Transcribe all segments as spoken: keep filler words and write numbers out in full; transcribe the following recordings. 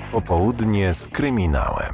Popołudnie z kryminałem.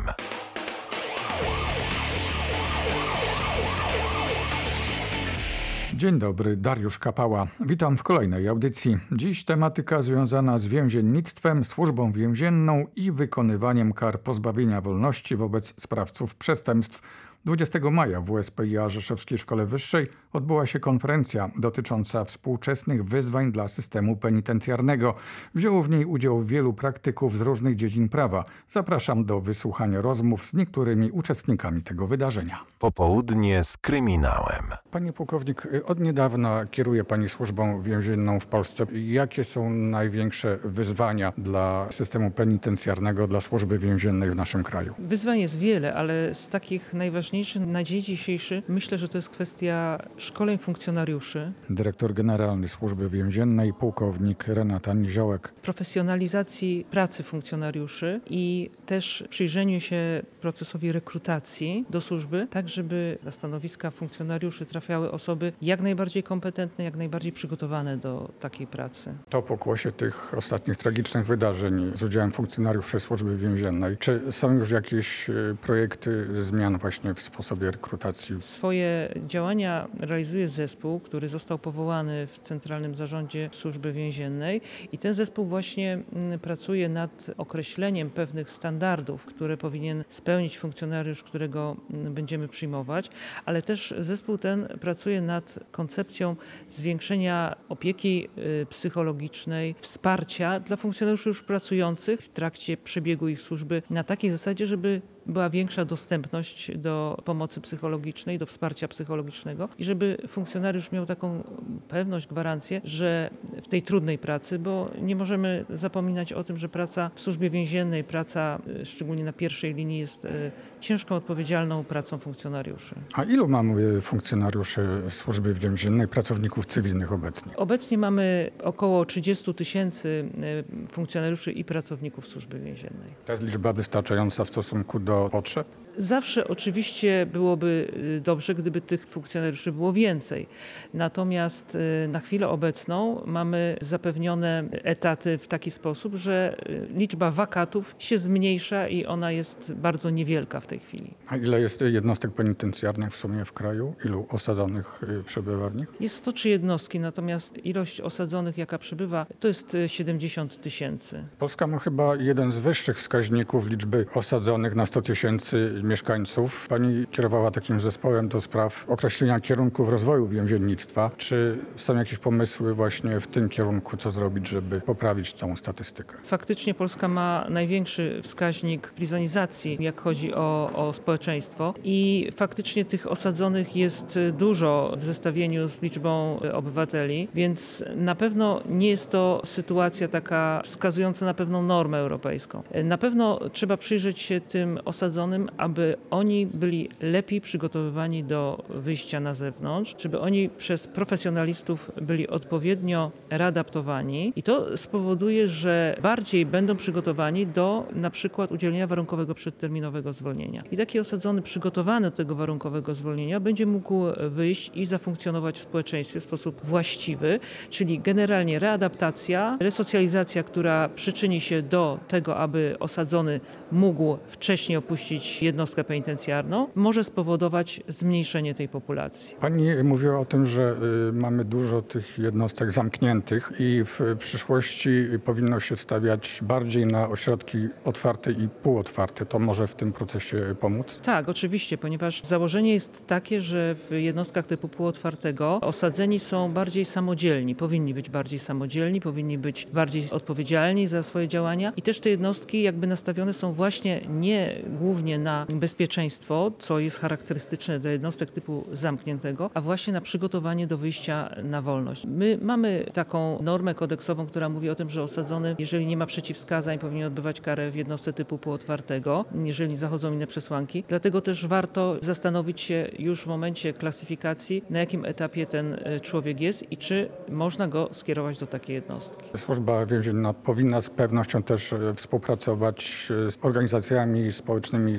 Dzień dobry, Dariusz Kapała. Witam w kolejnej audycji. Dziś tematyka związana z więziennictwem, służbą więzienną i wykonywaniem kar pozbawienia wolności wobec sprawców przestępstw. dwudziestego maja w U S P I A Rzeszowskiej Szkole Wyższej odbyła się konferencja dotycząca współczesnych wyzwań dla systemu penitencjarnego. Wzięło w niej udział wielu praktyków z różnych dziedzin prawa. Zapraszam do wysłuchania rozmów z niektórymi uczestnikami tego wydarzenia. Popołudnie z kryminałem. Panie pułkownik, od niedawna kieruje Pani służbą więzienną w Polsce. Jakie są największe wyzwania dla systemu penitencjarnego, dla służby więziennej w naszym kraju? Wyzwań jest wiele, ale z takich najważniejszych na dzień dzisiejszy myślę, że to jest kwestia szkoleń funkcjonariuszy. Dyrektor Generalny Służby Więziennej, pułkownik Renata Niziołek. Profesjonalizacji pracy funkcjonariuszy i też przyjrzeniu się procesowi rekrutacji do służby, tak żeby na stanowiska funkcjonariuszy trafiały osoby jak najbardziej kompetentne, jak najbardziej przygotowane do takiej pracy. To pokłosie tych ostatnich tragicznych wydarzeń z udziałem funkcjonariuszy Służby Więziennej. Czy są już jakieś projekty zmian właśnie w sposobie rekrutacji? Swoje działania realizuje zespół, który został powołany w Centralnym Zarządzie Służby Więziennej i ten zespół właśnie pracuje nad określeniem pewnych standardów, które powinien spełnić funkcjonariusz, którego będziemy przyjmować, ale też zespół ten pracuje nad koncepcją zwiększenia opieki psychologicznej, wsparcia dla funkcjonariuszy już pracujących w trakcie przebiegu ich służby na takiej zasadzie, żeby była większa dostępność do pomocy psychologicznej, do wsparcia psychologicznego i żeby funkcjonariusz miał taką pewność, gwarancję, że w tej trudnej pracy, bo nie możemy zapominać o tym, że praca w służbie więziennej, praca szczególnie na pierwszej linii jest ciężką, odpowiedzialną pracą funkcjonariuszy. A ilu mamy funkcjonariuszy Służby Więziennej, pracowników cywilnych obecnie? Obecnie mamy około trzydzieści tysięcy funkcjonariuszy i pracowników Służby Więziennej. To jest liczba wystarczająca w stosunku do do potrzeb? Zawsze oczywiście byłoby dobrze, gdyby tych funkcjonariuszy było więcej. Natomiast na chwilę obecną mamy zapewnione etaty w taki sposób, że liczba wakatów się zmniejsza i ona jest bardzo niewielka w tej chwili. A ile jest jednostek penitencjarnych w sumie w kraju? Ilu osadzonych przebywa w nich? Jest sto trzy jednostki, natomiast ilość osadzonych, jaka przebywa, to jest siedemdziesiąt tysięcy. Polska ma chyba jeden z wyższych wskaźników liczby osadzonych na sto tysięcy mieszkańców. Pani kierowała takim zespołem do spraw określenia kierunków rozwoju więziennictwa. Czy są jakieś pomysły właśnie w tym kierunku, co zrobić, żeby poprawić tą statystykę? Faktycznie Polska ma największy wskaźnik prizonizacji, jak chodzi o, o społeczeństwo i faktycznie tych osadzonych jest dużo w zestawieniu z liczbą obywateli, więc na pewno nie jest to sytuacja taka wskazująca na pewną normę europejską. Na pewno trzeba przyjrzeć się tym osadzonym, aby oni byli lepiej przygotowywani do wyjścia na zewnątrz, żeby oni przez profesjonalistów byli odpowiednio readaptowani i to spowoduje, że bardziej będą przygotowani do na przykład udzielenia warunkowego przedterminowego zwolnienia. I taki osadzony przygotowany do tego warunkowego zwolnienia będzie mógł wyjść i zafunkcjonować w społeczeństwie w sposób właściwy, czyli generalnie readaptacja, resocjalizacja, która przyczyni się do tego, aby osadzony mógł wcześniej opuścić jednostkę penitencjarną, może spowodować zmniejszenie tej populacji. Pani mówiła o tym, że y, mamy dużo tych jednostek zamkniętych i w przyszłości powinno się stawiać bardziej na ośrodki otwarte i półotwarte. To może w tym procesie pomóc? Tak, oczywiście, ponieważ założenie jest takie, że w jednostkach typu półotwartego osadzeni są bardziej samodzielni, powinni być bardziej samodzielni, powinni być bardziej odpowiedzialni za swoje działania i też te jednostki jakby nastawione są właśnie nie głównie na bezpieczeństwo, co jest charakterystyczne dla jednostek typu zamkniętego, a właśnie na przygotowanie do wyjścia na wolność. My mamy taką normę kodeksową, która mówi o tym, że osadzony, jeżeli nie ma przeciwwskazań, powinien odbywać karę w jednostce typu półotwartego, jeżeli zachodzą inne przesłanki. Dlatego też warto zastanowić się już w momencie klasyfikacji, na jakim etapie ten człowiek jest i czy można go skierować do takiej jednostki. Służba więzienna powinna z pewnością też współpracować z organizacjami społecznymi, z samorządami,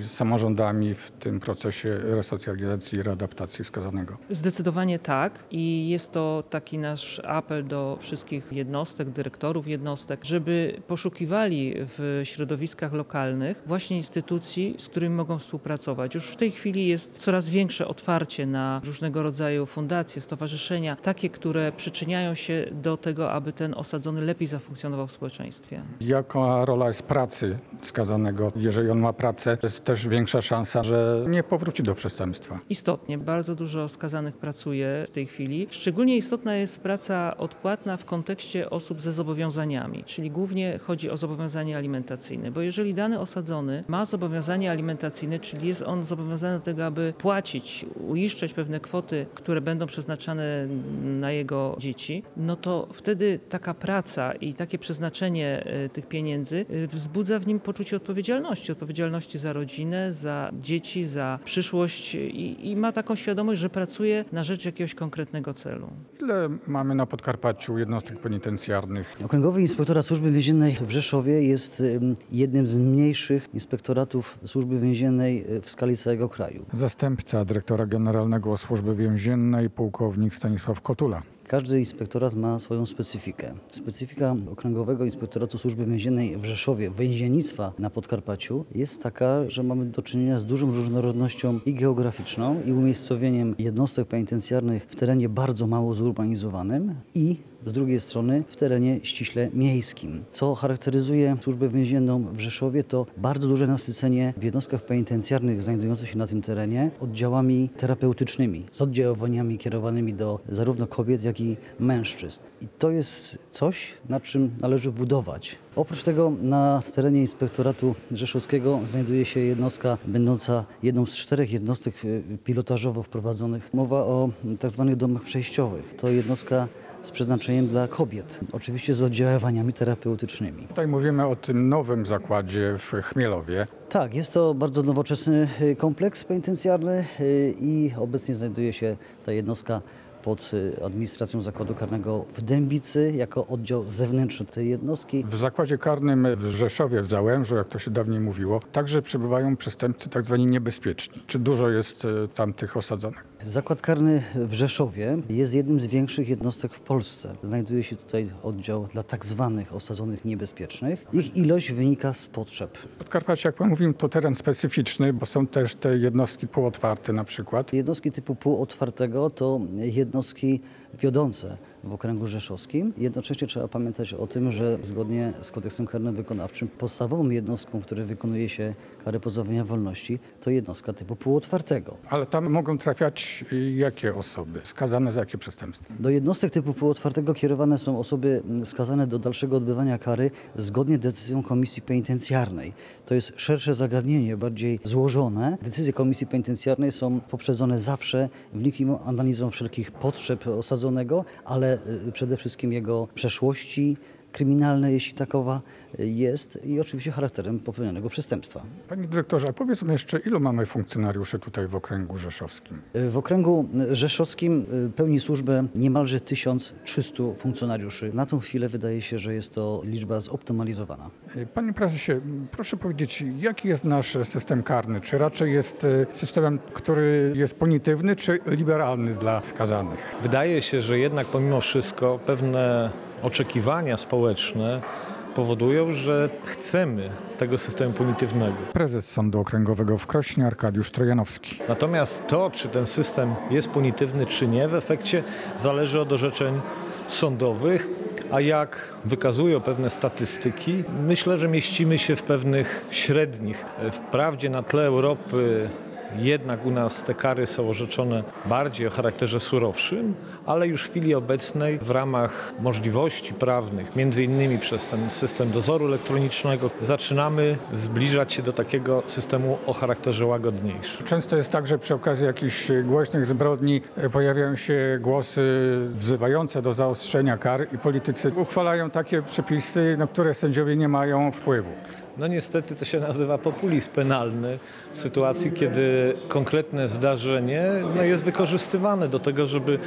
samorządami w tym procesie resocjalizacji i readaptacji skazanego? Zdecydowanie tak i jest to taki nasz apel do wszystkich jednostek, dyrektorów jednostek, żeby poszukiwali w środowiskach lokalnych właśnie instytucji, z którymi mogą współpracować. Już w tej chwili jest coraz większe otwarcie na różnego rodzaju fundacje, stowarzyszenia, takie, które przyczyniają się do tego, aby ten osadzony lepiej zafunkcjonował w społeczeństwie. Jaka rola jest pracy skazanego? Jeżeli on ma pracę, jest też większa szansa, że nie powróci do przestępstwa. Istotnie, bardzo dużo skazanych pracuje w tej chwili. Szczególnie istotna jest praca odpłatna w kontekście osób ze zobowiązaniami, czyli głównie chodzi o zobowiązanie alimentacyjne, bo jeżeli dany osadzony ma zobowiązanie alimentacyjne, czyli jest on zobowiązany do tego, aby płacić, uiszczać pewne kwoty, które będą przeznaczane na jego dzieci, no to wtedy taka praca i takie przeznaczenie tych pieniędzy wzbudza w nim poczucie odpowiedzialności, odpowiedzialności za rodzinę, za dzieci, za przyszłość i, i ma taką świadomość, że pracuje na rzecz jakiegoś konkretnego celu. Ile mamy na Podkarpaciu jednostek penitencjarnych? Okręgowy Inspektorat Służby Więziennej w Rzeszowie jest ym, jednym z mniejszych inspektoratów Służby Więziennej w skali całego kraju. Zastępca dyrektora generalnego Służby Więziennej, pułkownik Stanisław Kotula. Każdy inspektorat ma swoją specyfikę. Specyfika Okręgowego Inspektoratu Służby Więziennej w Rzeszowie, więziennictwa na Podkarpaciu jest taka, że mamy do czynienia z dużą różnorodnością i geograficzną, i umiejscowieniem jednostek penitencjarnych w terenie bardzo mało zurbanizowanym i z drugiej strony w terenie ściśle miejskim. Co charakteryzuje Służbę Więzienną w Rzeszowie, to bardzo duże nasycenie w jednostkach penitencjarnych znajdujących się na tym terenie oddziałami terapeutycznymi, z oddziaływaniami kierowanymi do zarówno kobiet, jak i mężczyzn. I to jest coś, na czym należy budować. Oprócz tego na terenie Inspektoratu Rzeszowskiego znajduje się jednostka będąca jedną z czterech jednostek pilotażowo wprowadzonych. Mowa o tzw. domach przejściowych. To jednostka z przeznaczeniem dla kobiet, oczywiście z oddziaływaniami terapeutycznymi. Tutaj mówimy o tym nowym zakładzie w Chmielowie. Tak, jest to bardzo nowoczesny kompleks penitencjarny i obecnie znajduje się ta jednostka pod administracją zakładu karnego w Dębicy jako oddział zewnętrzny tej jednostki. W zakładzie karnym w Rzeszowie, w Załężu, jak to się dawniej mówiło, także przebywają przestępcy tak zwani niebezpieczni. Czy dużo jest tam tych osadzonych? Zakład karny w Rzeszowie jest jednym z większych jednostek w Polsce. Znajduje się tutaj oddział dla tak zwanych osadzonych niebezpiecznych. Ich ilość wynika z potrzeb. Podkarpacie, jak pan mówił, to teren specyficzny, bo są też te jednostki półotwarte na przykład. Jednostki typu półotwartego to jednostki wiodące w okręgu rzeszowskim. Jednocześnie trzeba pamiętać o tym, że zgodnie z kodeksem karnym wykonawczym podstawową jednostką, w której wykonuje się karę pozbawienia wolności, to jednostka typu półotwartego. Ale tam mogą trafiać jakie osoby? Skazane za jakie przestępstwa? Do jednostek typu półotwartego kierowane są osoby skazane do dalszego odbywania kary zgodnie z decyzją Komisji Penitencjarnej. To jest szersze zagadnienie, bardziej złożone. Decyzje Komisji Penitencjarnej są poprzedzone zawsze wnikliwą analizą wszelkich potrzeb osadzonego, ale przede wszystkim jego przeszłości kryminalnej, jeśli takowa jest, i oczywiście charakterem popełnionego przestępstwa. Panie dyrektorze, a powiedzmy jeszcze, ilu mamy funkcjonariuszy tutaj w okręgu rzeszowskim? W okręgu rzeszowskim pełni służbę niemalże tysiąc trzysta funkcjonariuszy. Na tą chwilę wydaje się, że jest to liczba zoptymalizowana. Panie prezesie, proszę powiedzieć, jaki jest nasz system karny? Czy raczej jest systemem, który jest punitywny, czy liberalny dla skazanych? Wydaje się, że jednak pomimo wszystko pewne oczekiwania społeczne powodują, że chcemy tego systemu punitywnego. Prezes Sądu Okręgowego w Krośnie Arkadiusz Trojanowski. Natomiast to, czy ten system jest punitywny, czy nie, w efekcie zależy od orzeczeń sądowych, a jak wykazują pewne statystyki, myślę, że mieścimy się w pewnych średnich. Wprawdzie na tle Europy jednak u nas te kary są orzeczone bardziej o charakterze surowszym, ale już w chwili obecnej w ramach możliwości prawnych, między innymi przez ten system dozoru elektronicznego, zaczynamy zbliżać się do takiego systemu o charakterze łagodniejszym. Często jest tak, że przy okazji jakichś głośnych zbrodni pojawiają się głosy wzywające do zaostrzenia kar i politycy uchwalają takie przepisy, na które sędziowie nie mają wpływu. No niestety to się nazywa populizm penalny w sytuacji, kiedy konkretne zdarzenie no, jest wykorzystywane do tego, żeby te przepisy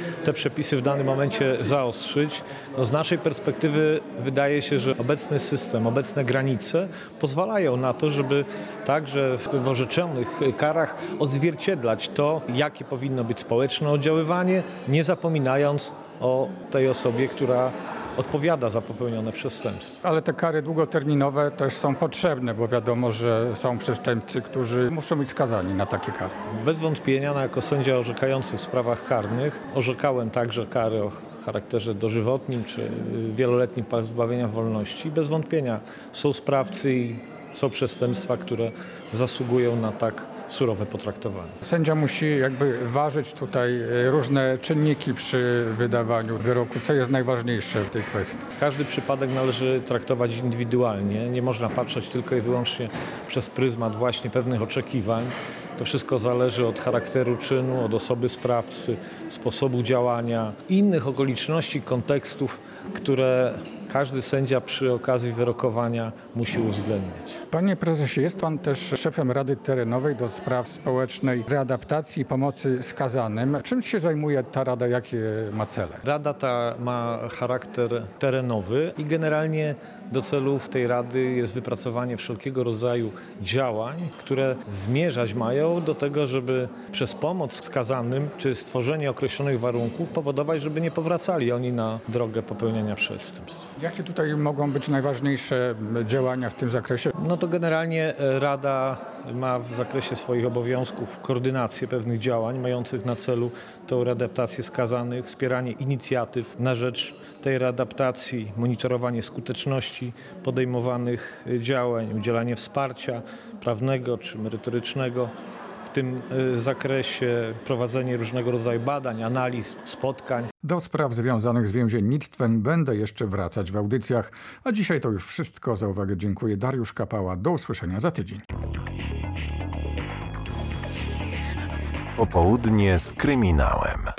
przepisy w danym momencie zaostrzyć. No z naszej perspektywy wydaje się, że obecny system, obecne granice pozwalają na to, żeby także w orzeczonych karach odzwierciedlać to, jakie powinno być społeczne oddziaływanie, nie zapominając o tej osobie, która odpowiada za popełnione przestępstwo. Ale te kary długoterminowe też są potrzebne, bo wiadomo, że są przestępcy, którzy muszą być skazani na takie kary. Bez wątpienia, no jako sędzia orzekający w sprawach karnych, orzekałem także kary o charakterze dożywotnim czy wieloletnim pozbawienia wolności. Bez wątpienia są sprawcy i są przestępstwa, które zasługują na tak surowe potraktowanie. Sędzia musi jakby ważyć tutaj różne czynniki przy wydawaniu wyroku. Co jest najważniejsze w tej kwestii? Każdy przypadek należy traktować indywidualnie. Nie można patrzeć tylko i wyłącznie przez pryzmat właśnie pewnych oczekiwań. To wszystko zależy od charakteru czynu, od osoby sprawcy, sposobu działania, innych okoliczności, kontekstów, które każdy sędzia przy okazji wyrokowania musi uwzględniać. Panie prezesie, jest pan też szefem Rady Terenowej do spraw społecznej readaptacji i pomocy skazanym. Czym się zajmuje ta rada, jakie ma cele? Rada ta ma charakter terenowy i generalnie do celów tej rady jest wypracowanie wszelkiego rodzaju działań, które zmierzać mają do tego, żeby przez pomoc skazanym czy stworzenie określonych warunków powodować, żeby nie powracali oni na drogę popełniania przestępstw. Jakie tutaj mogą być najważniejsze działania w tym zakresie? No to generalnie Rada ma w zakresie swoich obowiązków koordynację pewnych działań mających na celu tą readaptację skazanych, wspieranie inicjatyw na rzecz tej readaptacji, monitorowanie skuteczności podejmowanych działań, udzielanie wsparcia prawnego czy merytorycznego w tym zakresie, prowadzenie różnego rodzaju badań, analiz, spotkań. Do spraw związanych z więziennictwem będę jeszcze wracać w audycjach, a dzisiaj to już wszystko. Za uwagę dziękuję. Dariusz Kapała. Do usłyszenia za tydzień. Popołudnie z kryminałem.